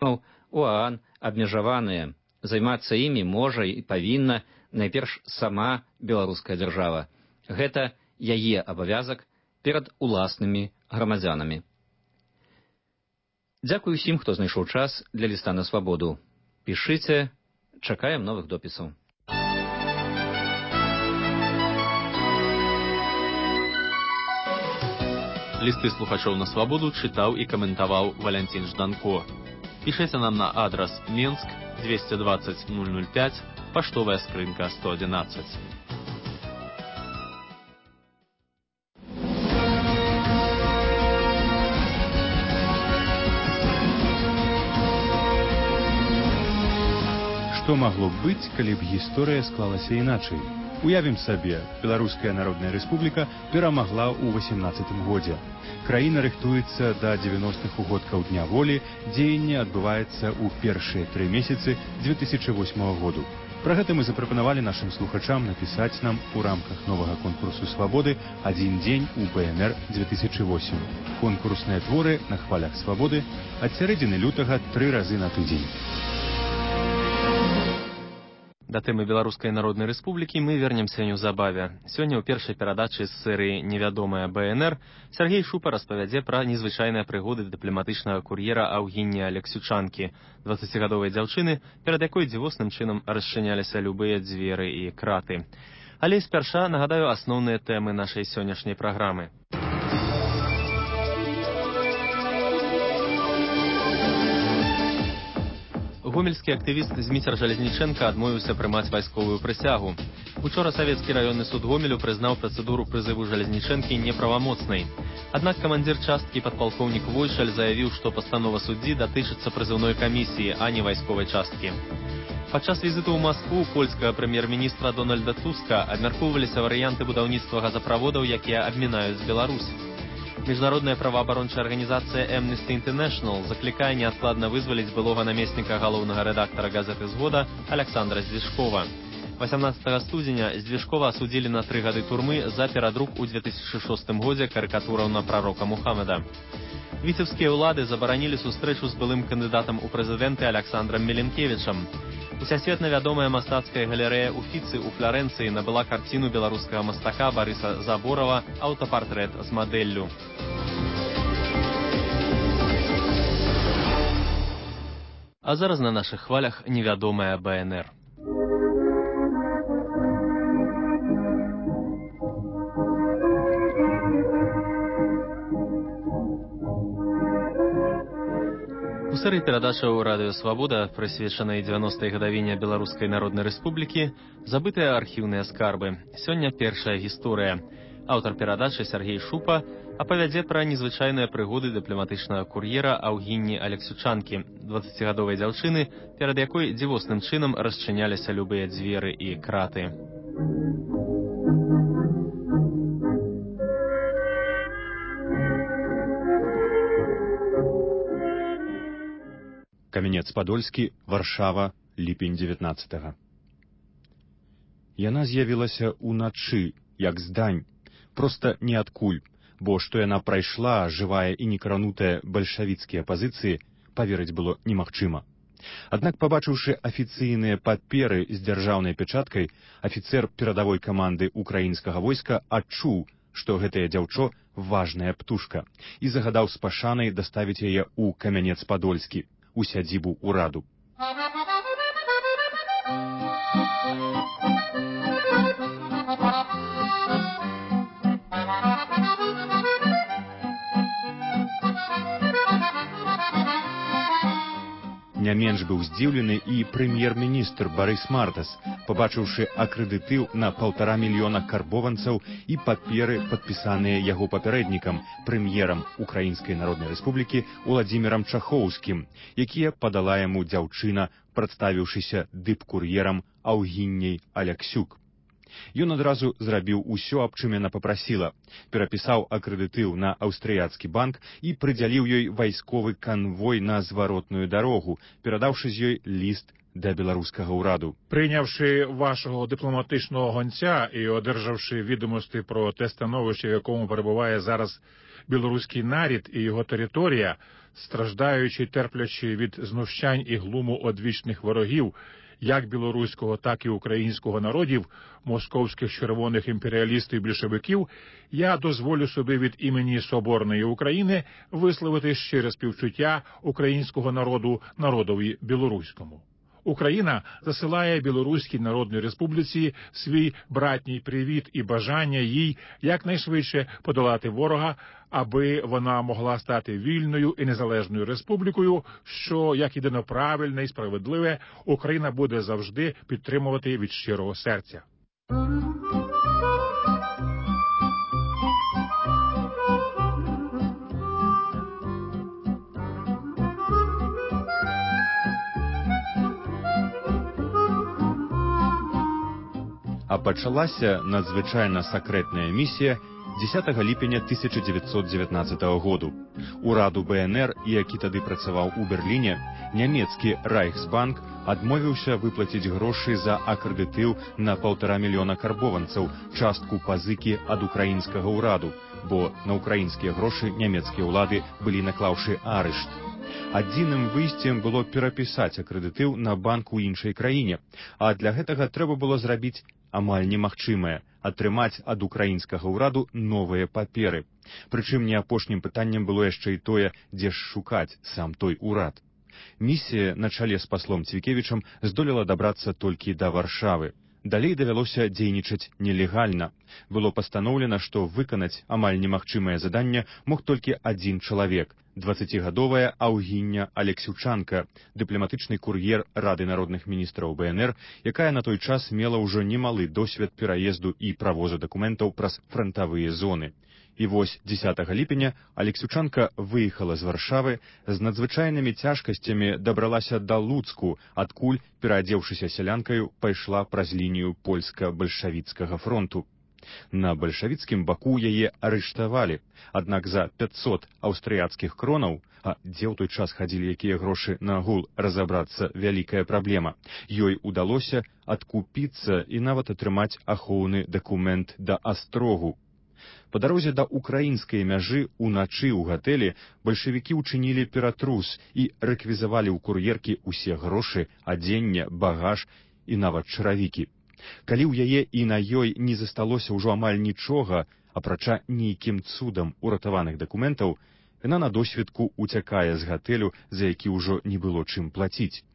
у ААН абмежаваныя. Займацца імі можа і павінна найперш сама беларуская дзяржава. Гэта яе абавязак перад уласнымі грамадзянамі. Дзякуй усім, хто знайшоў час для ліста на свабоду. Пішыце, чакаем новых допісаў. Лісты слухачоў на свабоду чытаў і каментаваў Валянцін Жданко. Пішыце нам на адрас Менск 220 005, паштовая скрынка 111. Што магло б быць, калі б гісторыя склалася іначай? Уявім сабе, Беларуская Народная Рэспубліка перамагла ў 18-м годзе. Краіна рыхтуецца да 90-х угодкаў Дня волі, дзеянне адбываецца ў першыя 3 месяцы 2008 году. Пра гэта мы запрапанавалі нашым слухачам напісаць нам у рамках новага конкурсу свабоды «Адзін дзень у БНР 2008». Конкурсныя творы на хвалях свабоды ад сярэдзіны лютага 3 разы на тыдзень. Да тэмы Беларускай Народнай Рэспублікі мы вернемся неўзабаве. Сёння ў першай перадачы з серыі «Невядомая БНР» Сяргей Шупа распавядзе пра незвычайныя прыгоды дыпламатычнага кур'ера Аўгініі Алексючанкі, 20гадовай дзяўчыны, перад якой дзівосным чынам расчыняліся любыя дзверы і краты. Але спярша нагадаю асноўныя тэмы нашай сённяшняй праграмы. Гомельскі актывіст Зміцер Жалезніченка адмовіўся прымаць вайсковую прысягу. Учора Савецкі раённы суд Гомелю прызнаў працэдуру прызыву Жалезнічэнкі неправамоцнай. Аднак камандзір часткі падпалкоўнік Войшаль заявіў, што пастанова суддзі датычыцца прызыўной камісіі, а не вайсковай часткі. Падчас візіту ў Маскву польскага прэм'ер-міністра Дональда Туска абмяркоўваліся варыянты будаўніцтва газаправодаў, якія абмінаюць Беларусь. Міжнародная праваабарончая арганізацыя Amnesty International заклікае неадкладна вызваліць былога намесніка галоўнага рэдактара газеты «Згода» Александра Здзішкова. 18 студзеня Здзішкова асудзілі на 3 гады турмы за перадрук у 2006 годзе карыкатураў на прарока Мухаммеда. Віцебскія ўлады забаранілі сустрэчу з былым кандыдатам у прэзідэнты Александрам Меленкевічам. Усесветна вядомая мастацкая галерэя Уфіцы ў Фларэнцыі набыла карціну беларускага мастака Барыса Заборава «Аўтапартрэт з мадэллю». А зараз на нашых хвалях невядомая БНР. У серыі перадачаў «Радыё Свабода», прысвечанай 90-й гадавіне Беларускай Народнай Рэспублікі, забытыя архіўныя скарбы. Сёння першая гісторыя. Аўтар перадачы Сяргей Шупа апавядзе пра незвычайныя прыгоды дыпламатычнага кур'ера Аўгініі Алексючанкі, 20гадовай дзяўчыны, перад якой дзівосным чынам расчыняліся любыя дзверы і краты. Камянец-Падольскі, Варшава, ліпень 19-го. Яна з'явілася ўначы, як здань, проста ніадкуль, бо што яна прайшла, жывая і некранутая бальшавіцкія пазіцыі, паверыць было немагчыма. Аднак, пабачыўшы афіцыйныя паперы з дзяржаўнай печаткай, афіцэр перадавой каманды украінскага войска адчуў, што гэтая дзяўчо важная птушка, і загадаў з пашанай даставіць яе ў Камянец-Падольскі, у сядзібу ўраду. Не менш быў здзіўлены і прэм'ер-міністр Барыс Мартас, пабачыўшы акрэдытыў на 1,5 мільёна карбованцаў і паперы, падпісаныя яго папярэднікам, прэм'ерам Украінскай Народнай Рэспублікі Уладзімірам Чахоўскім, якія падала яму дзяўчына, прадставіўшыся дыпкур'ерам Аўгіняй Аляксюк. Ён адразу зрабіў усё, аб чым яна папрасіла, перапісаў акрэдытыў на аўстрыяцкі банк і прыдзяліў ёй вайсковы канвой на зваротную дарогу, перадаўшы з ёй ліст да беларускага ўраду. Прийнявши вашого дипломатичного гонця і одержавши відомості про те становище, в якому перебуває зараз білоруський нарід і його територія, страждаючи й терплячи від знущань і глуму одвічних ворогів, як білоруського, так і українського народів, московських червоних імперіалістів і більшовиків, я дозволю собі від імені Соборної України висловити щире співчуття українського народу народові білоруському. Україна засилає Білоруській Народній Республіці свій братній привіт і бажання їй якнайшвидше подолати ворога, аби вона могла стати вільною і незалежною республікою, що, як єдино правильне і справедливе, Україна буде завжди підтримувати від щирого серця. А пачалася надзвычайна сакрэтная місія 10 ліпеня 1919 году. Ураду БНР, які тады працаваў у Берліне, нямецкі Райхсбанк адмовіўся выплаціць грошы за акрэдытыў на 1,5 мільёна карбованцаў, частку пазыкі ад украінскага ўраду, бо на украінскія грошы нямецкія ўлады былі наклаўшы арышт. Адзіным выйсцем было перапісаць акрэдытыў на банк у іншай краіне, а для гэтага трэба было зрабіць амаль немагчымае – атрымаць ад украінскага ўраду новыя паперы. Прычым не апошнім пытаннем было яшчэ і тое, дзе ж шукаць сам той урад. Місія на чале з паслом Цвікевічам здолела дабрацца толькі да Варшавы. Далей давялося дзейнічаць нелегальна. Было пастаноўлена, што выканаць амаль немагчымае заданне мог толькі адзін чалавек – 20-гадовая Аўгіння Алексючанка, дыпламатычны кур'ер Рады народных міністраў БНР, якая на той час мела ўжо немалы досвед пераезду і правозу дакументаў праз франтавыя зоны. І вось 10 ліпеня Алексючанка выехала з Варшавы, з надзвычайнымі цяжкасцямі дабралася да Луцку, адкуль, пераадзеўшыся сялянкаю, пайшла праз лінію польска-бальшавіцкага фронту. На бальшавіцкім баку яе арыштавалі, аднак за 500 аўстрыяцкіх кронаў, а дзе ў той час хадзілі якія грошы на гул, разабрацца вялікая праблема, ёй удалося адкупіцца і нават атрымаць ахоўны дакумент да Астрогу. Па дарозе да украінскай мяжы уначы ў гатэлі бальшавікі ўчынілі ператрус і рэквізавалі ў кур'еркі ўсе грошы, адзенне, багаж і нават чаравікі. Калі ў яе і на ёй не засталося ўжо амаль нічога, апрача нейкім цудам уратаваных дакументаў, яна на досведку уцякае з гатэлю, за які ўжо не было чым плаціць.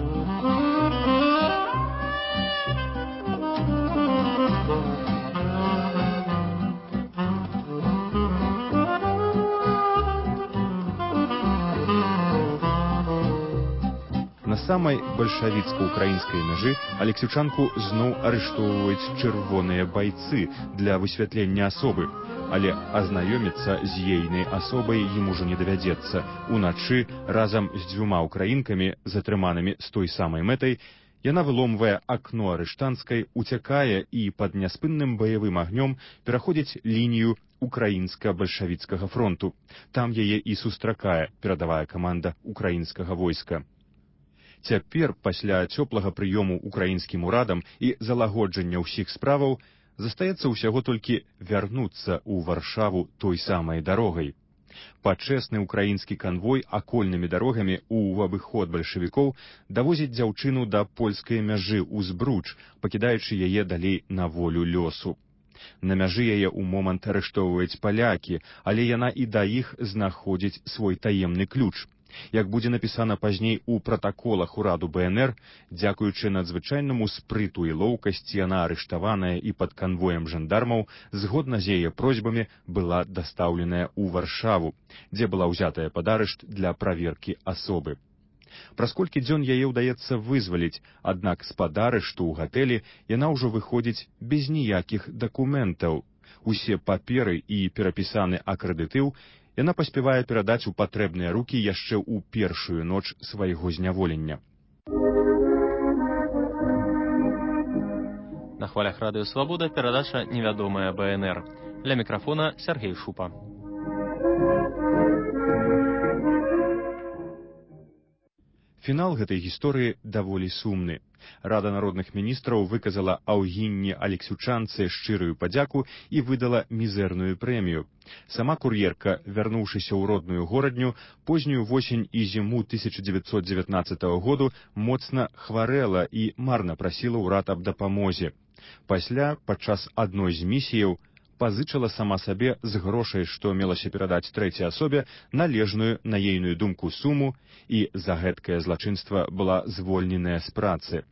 На самай бальшавіцка-украінскай мяжы Алексючанку зноў арыштоўваюць чырвоныя байцы для высвятлення асобы, але азнаёміцца з ейнай асобай ім ужо не давядзецца. Уначы разам з 2 украінкамі, затрыманымі з той самай мэтай, яна выломвае акно арыштанцкай, уцякае і пад няспынным баявым агнём пераходзіць лінію украінска-бальшавіцкага фронту. Там яе і сустракае перадавая каманда украінскага войска. Цяпер, пасля цёплага прыёму украінскім урадам і залагоджання ўсіх справаў, застаецца ўсяго толькі вярнуцца ў Варшаву той самай дарогай. Пачэсны украінскі канвой акольнымі дарогамі ў абыход бальшавікоў давозіць дзяўчыну да польскай мяжы ў Збруч, пакідаючы яе далей на волю лёсу. На мяжы яе ў момант арыштоўваюць палякі, але яна і да іх знаходзіць свой таемны ключ. Як будзе напісана пазней у пратаколах ураду БНР, дзякуючы надзвычайнаму спрыту і лоўкасці яна арыштаваная і пад канвоем жандармаў, згодна з яе просьбамі была дастаўленая ў Варшаву, дзе была ўзятая пад арышт для праверкі асобы. Праз колькі дзён яе ўдаецца вызваліць, аднак з-пад арышту ў гатэлі яна ўжо выходзіць без ніякіх дакументаў. Усе паперы і перапісаны акрэдытыў яна паспявае перадаць у патрэбныя рукі яшчэ ў першую ноч свайго зняволення. На хвалях радыё Свабода перадача «Невядомая БНР». Для мікрафона Сергей Шупа. Фінал гэтай гісторыі даволі сумны. Рада народных міністраў выказала Аўгінні Алексючанцы шчырую падзяку і выдала мізэрную прэмію. Сама кур'ерка, вярнуўшыся ў родную горадню, познюю восень і зіму 1919 году моцна хварэла і марна прасіла ўрад аб дапамозе. Пасля, падчас адной з місіяў, пазычала сама сабе з грошай, што мелася перадаць трэцяй асобе, належную, на ейную думку, суму, і за гэткае злачынства была звольненая з працы.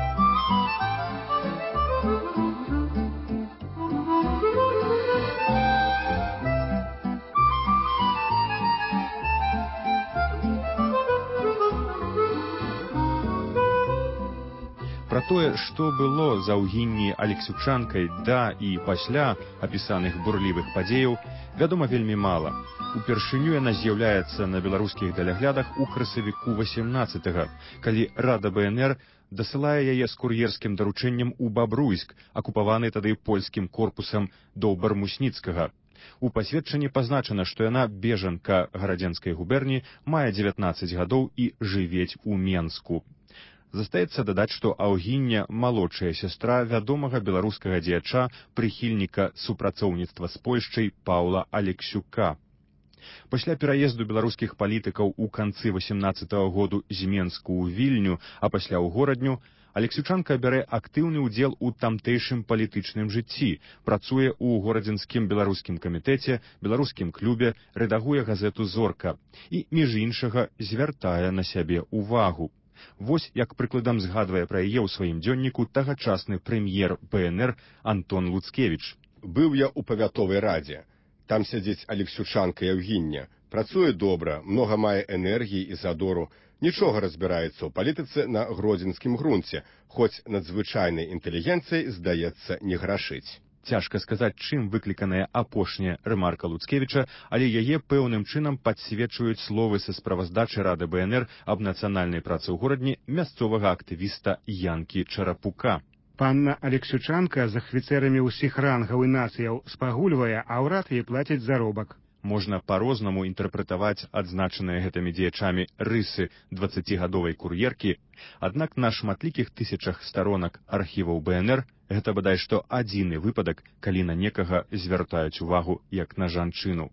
Пра тое, што было за Аўгінні Алексючанкай да і пасля апісаных бурлівых падзеяў, вядома вельмі мала. Упершыню яна з'яўляецца на беларускіх даляглядах у красавіку 18-га, калі Рада БНР дасылае яе з кур'ерскім даручэннем у Бабруйск, акупаваны тады польскім корпусам Доўбар-Мусніцкага. У пасведчанні пазначана, што яна бежанка гарадзенскай губерні, мае 19 гадоў і жывець у Менску. Застаецца дадаць, што Аўгіння – малодшая сястра вядомага беларускага дзеяча, прыхільніка супрацоўніцтва з Польшчай Паўла Алексюка. Пасля пераезду беларускіх палітыкаў у канцы 18-го году з Менску ў Вільню, а пасля ў горадню, Алексючанка бярэ актыўны ўдзел у тамтэйшым палітычным жыцці, працуе ў горадзенскім беларускім камітэце, беларускім клубе, рэдагуе газету «Зорка» і, між іншага, звяртае на сябе ўвагу. Вось як прыкладам згадвае пра яе ў сваім дзённіку тагачасны прэм'ер БНР Антон Луцкевіч. «Быў я ў павятовай радзе. Там сядзіць Алексючанка Аўгіння. Працуе добра, многа мае энергіі і задору. Нічога разбіраецца ў палітыцы на гродзенскім грунце, хоць надзвычайнай інтэлігенцыяй, здаецца, не грашыць». Цяжка сказаць, чым выкліканая апошняя рэмарка Луцкевіча, але яе пэўным чынам падсвечваюць словы са справаздачы Рады БНР аб нацыянальнай працы ў горадні мясцовага актывіста Янкі Чарапука. Панна Алексючанка з ахвіцэрамі ўсіх рангаў і нацыяў спагульвае, а ўрад ей плаціць заробак. Можна па-рознаму інтэрпрэтаваць адзначаныя гэтымі дзеячамі рысы 20-гадовай кур'еркі, аднак на шматлікіх тысячах старонак архіваў БНР гэта бадай што адзіны выпадак, калі на некага звяртаюць увагу як на жанчыну.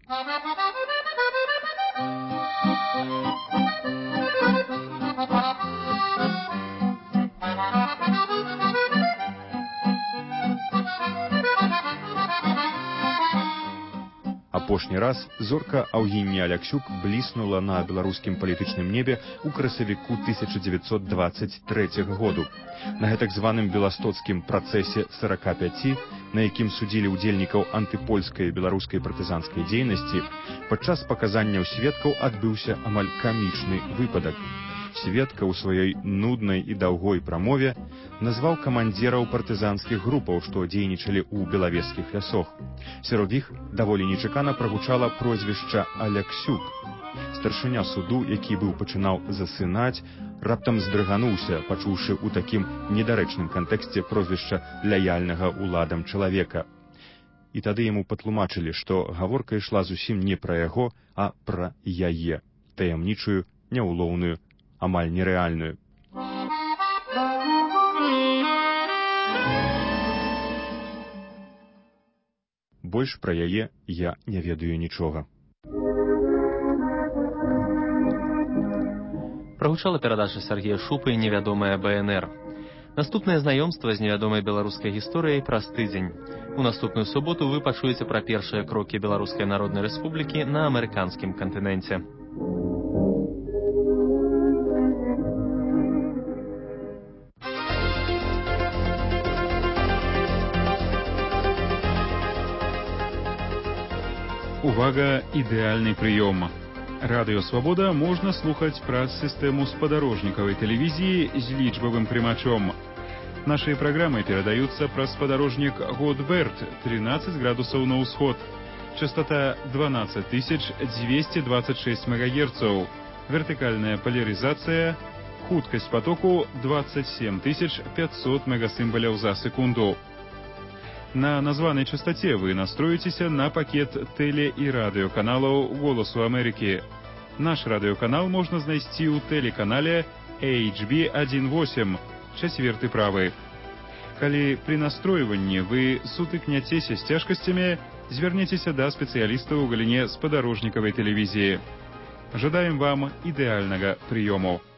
Апошні раз зорка Аўгінні Алексюк бліснула на беларускім палітычным небе ў красавіку 1923 году. На гэтак званым беластоцкім працэсе 45, на якім судзілі ўдзельнікаў антыпольскай беларускай партызанскай дзейнасці, падчас паказанняў сведкаў адбыўся амаль камічны выпадак. Сведка ў сваёй нуднай і даўгой прамове назваў камандзіраў партызанскіх групаў, што дзейнічалі ў белавежскіх лясох. Сярод іх даволі нечакана прагучала прозвішча Алексюк. Старшыня суду, які быў пачынаў засынаць, раптам здрыгануўся, пачуўшы ў такім недарэчным кантэксце прозвішча лаяльнага ўладам чалавека. І тады яму патлумачылі, што гаворка ішла зусім не пра яго, а пра яе, таямнічую, няўлоўную, амаль нерэальную. Больш пра яе я не ведаю нічога. Прагучала перадача Сергея Шупы «Невядомая БНР». Наступнае знаёмства з невядомай беларускай гісторыяй праз тыдзень. У наступную суботу вы пачуеце пра першыя крокі Беларускай Народнай Рэспублікі на амерыканскім кантыненце. Увага, ідэальны прыём. Радыё «Свабода» можна слухаць праз сістэму спадарожнікавай тэлевізіі з лічбавым прымачом. Нашыя праграмы перадаюцца праз спадарожнік Годберт 13 градусаў на ўсход. Частота 12226 МГц. Вертыкальная поляризация. Хуткасць потоку 27500 мегасімбаляў за секунду. На названай частоце вы настроіцеся на пакет тэле- і радыёканалаў «Голасу Амерыкі». Наш радыёканал можна знайсці ў тэлеканале HB18, 4 правы. Калі пры настройванні вы сутыкняцеся з цяжкасцямі, звярніцеся да спецыялістаў у галіне спадарожнікавай тэлевізіі. Жадаем вам ідэальнага прыёму.